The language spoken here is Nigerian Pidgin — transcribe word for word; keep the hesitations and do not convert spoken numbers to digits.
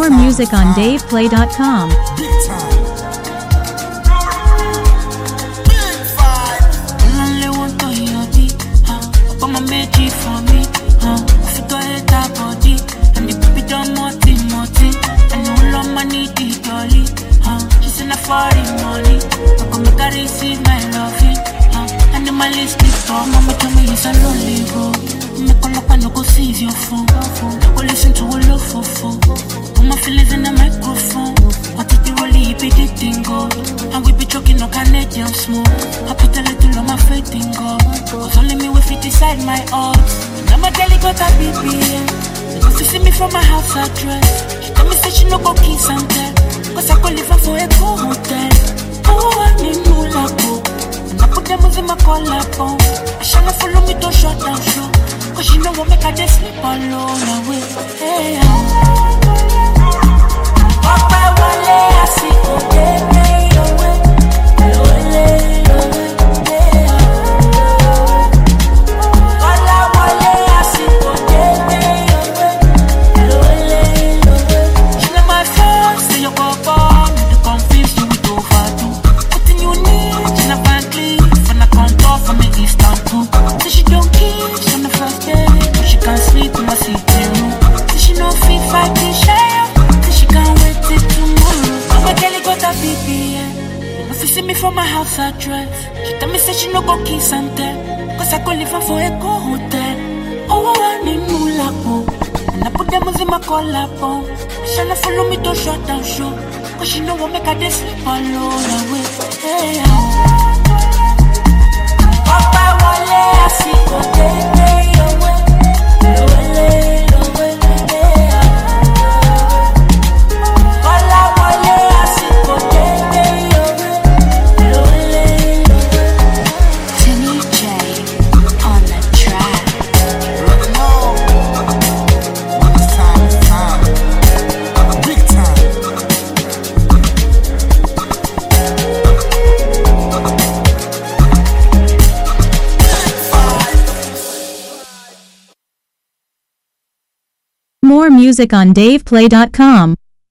More music on dave play dot com. Money, I come back and receive my loving. Uh, animalistic, oh, mama tell me it's a lonely road. Me call up and no go seize your phone. No go listen to a love for phone. Put my feelings in the microphone. What did you really be the thing go? And we be choking no Canadian smoke. I put a little on my faith in God. Cause only me will fit decide my odds. And I'm a daily got a B B M. If you see me from my house address, she tell me say she no go kiss and tell. Cause I could live for a cool hotel. Oh, I need no labo. And I put them in my collabo. I shall not follow me to shut down show. Cause she know what make her just sleep alone away. Hey, Papa Wale, I see you take me away. Lole, lole, hey, Wala Wale, I see you take me away. Lole, lole. She let my phone say you go. See me from my house address. She tell me say she no go kiss and tell. Cause I go live for a go hotel. Oh, I need no labo. And I put them in my collabo. She not follow me to shut down show. Cause she know what make her just sleep alone away. Hey, Papa Wale, I see you take me away. Lole, lole, hey, Wala Wale, I see you take me away. More music on dave play dot com.